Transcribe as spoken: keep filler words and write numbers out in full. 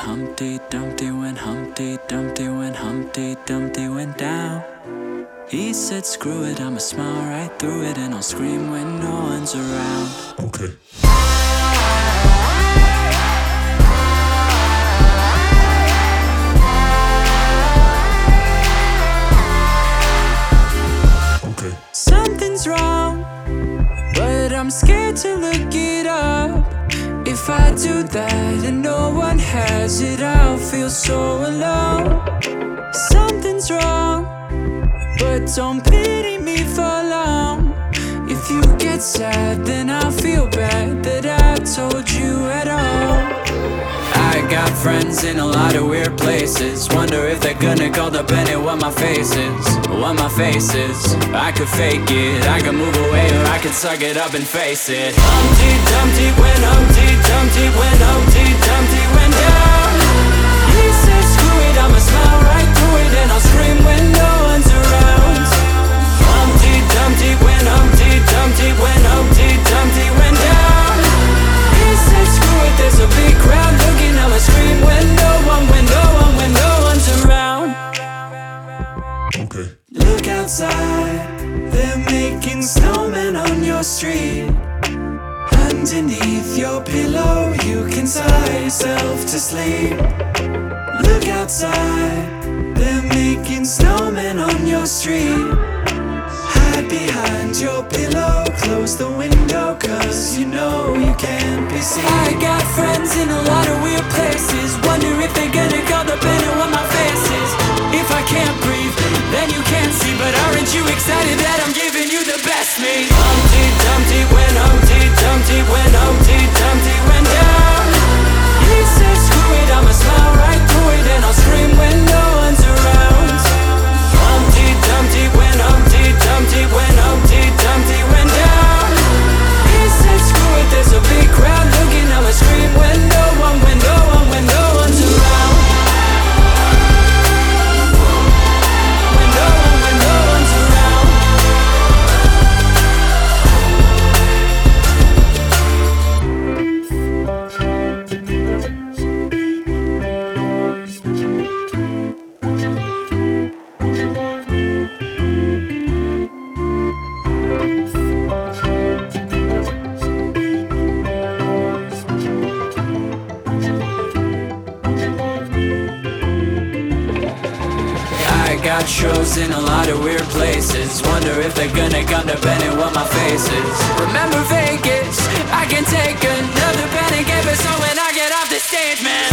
Humpty Dumpty went, Humpty Dumpty went, Humpty Dumpty went down. He said, screw it, I'ma smile right through it, and I'll scream when no one's around. Okay. Okay. Something's wrong, but I'm scared to look it up. If I do that and no one has it, I'll feel so alone. Something's wrong, but don't pity me for long. If you get sad, then I'll feel bad that I told you at all. I got friends in a lot of weird places. Wonder if they're gonna call up and what my face is. What my face is. I could fake it, I could move away, or I could suck it up and face it. Humpty Dumpty went, Humpty Dumpty went, Humpty Dumpty went down. He said, screw it, I'ma smile right through it, and I'll scream when no one's around. Humpty Dumpty went, Humpty Dumpty went, Humpty Dumpty went down. He said, screw it, there's a big crowd looking, I'ma scream when no one, when no one, when no one's around. Okay. Look outside, they're making snowmen on your street. Underneath your pillow, you can sigh yourself to sleep. Look outside, they're making snowmen on your street. Hide behind your pillow, close the window, cause you know you can't be seen. I got friends in a lot of weird places. Wonder if they're gonna call the band and what my face is. If I can't breathe, then you can't see. But aren't you excited that I'm giving you the best me? Humpty Dumpty went, Humpty Dumpty went, Humpty Dumpty went down. He said, screw it, I'ma smile right through it, and I'll scream when no one's around. Humpty Dumpty went, Humpty Dumpty went, Humpty Dumpty went down. He said, screw it, there's a big crowd looking, I'ma scream when no one, when no one, when no one's around. When no one, when no one's around. I got shows in a lot of weird places. Wonder if they're gonna come to Bennett what my face is. Remember Vegas? I can take another panic episode when I get off the stage, man.